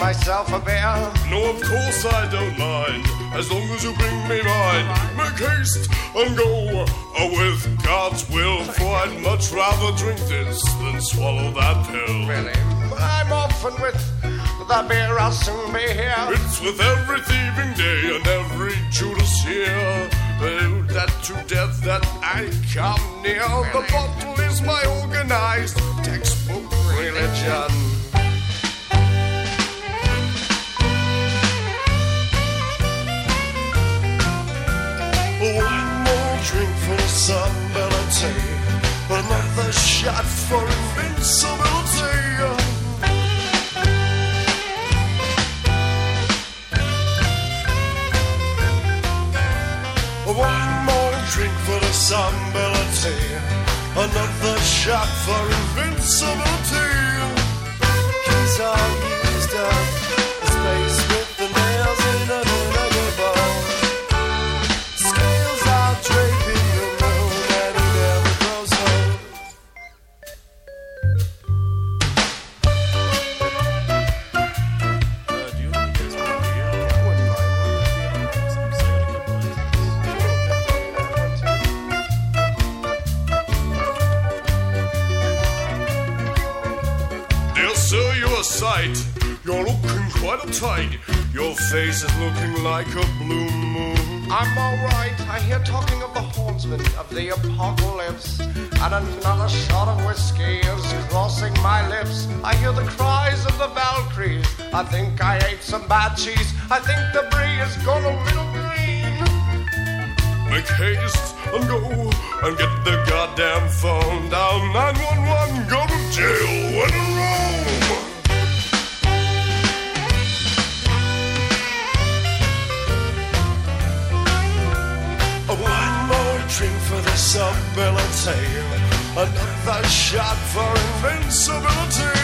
myself a beer? No, of course I don't mind, as long as you bring me mine. Make haste and go with God's will, for I'd much rather drink this than swallow that pill. Really? I'm often with the beer, I'll soon be here. It's with every thieving day and every Judas here. That to death that I come near. Really? The bottle is my organized textbook religion. One more drink for stability, another shot for invincibility. One more drink for the stability, another shot for invincibility. Keys are used up, the space with the nails in a bowl. Scales are draping the moon and he never grows old. Do you think you guys want to hear? I wouldn't mind. Some cider, a couple They'll sell you a sight. You're looking quite a tight. Your face is looking like a blue moon. I'm alright. I hear talking of the hornsmen of the apocalypse, and another shot of whiskey is crossing my lips. I hear the cries of the Valkyries. I think I ate some bad cheese. I think the brie has gone a little green. Make haste and go and get the goddamn phone down. 911, go to jail when in Rome. One more drink for the stability, another shot for invincibility.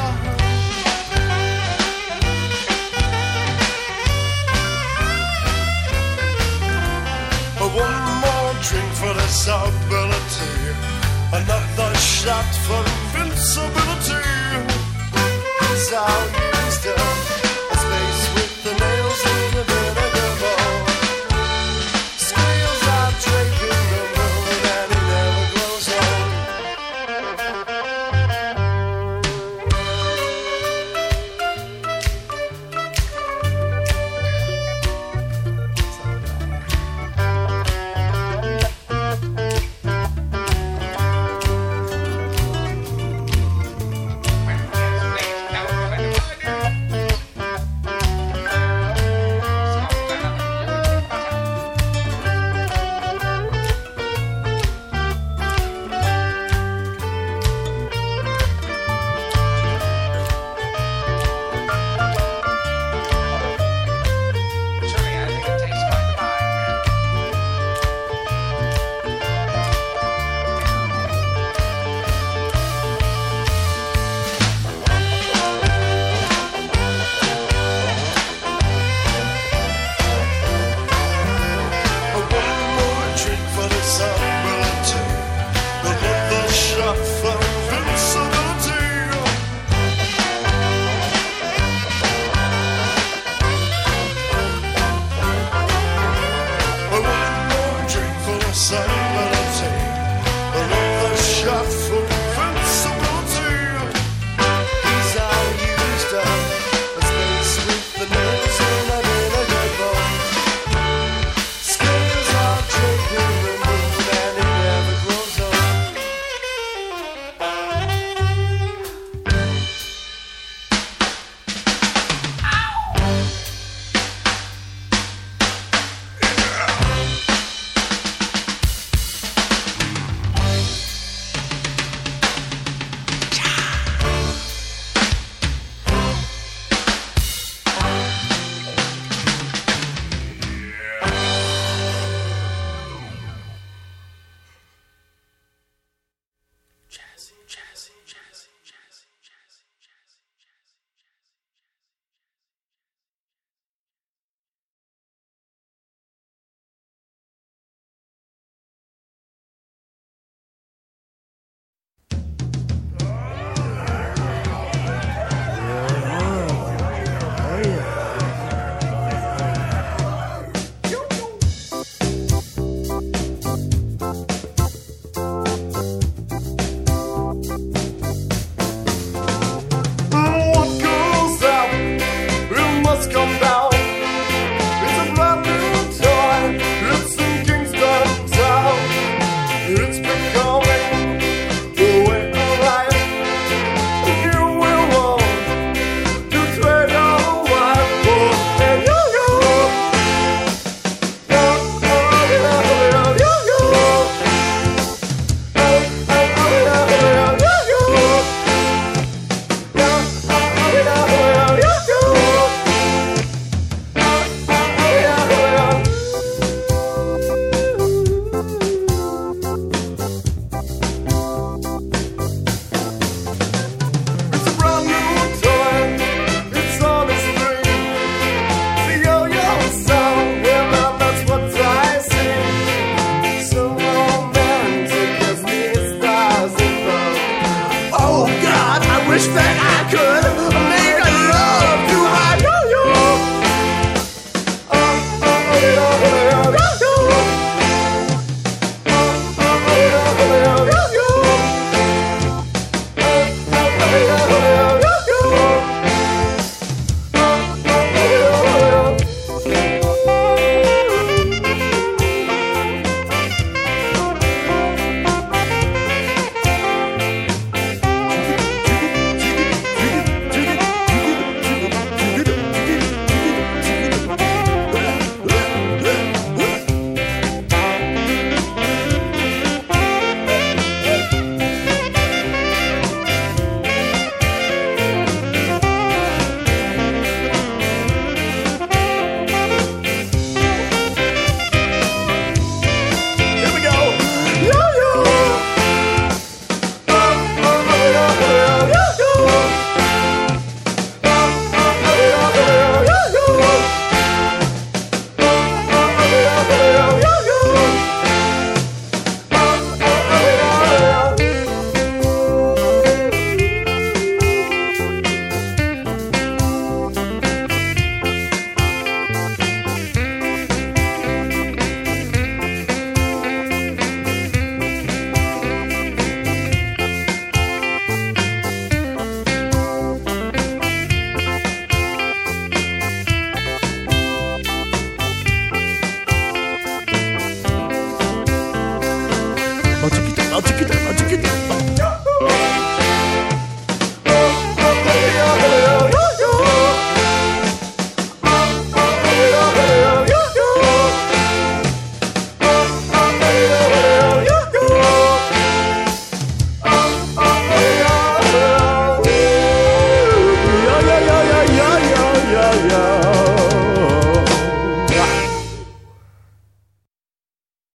One more drink for the stability, another shot for invincibility. He's all used up, a space with the nails in the vinegar bowl. Scales are draping the moon and he never grows old. Surely, I think it tastes quite fine. One more drink for the stability, another shot for invincibility. One more drink for the stability.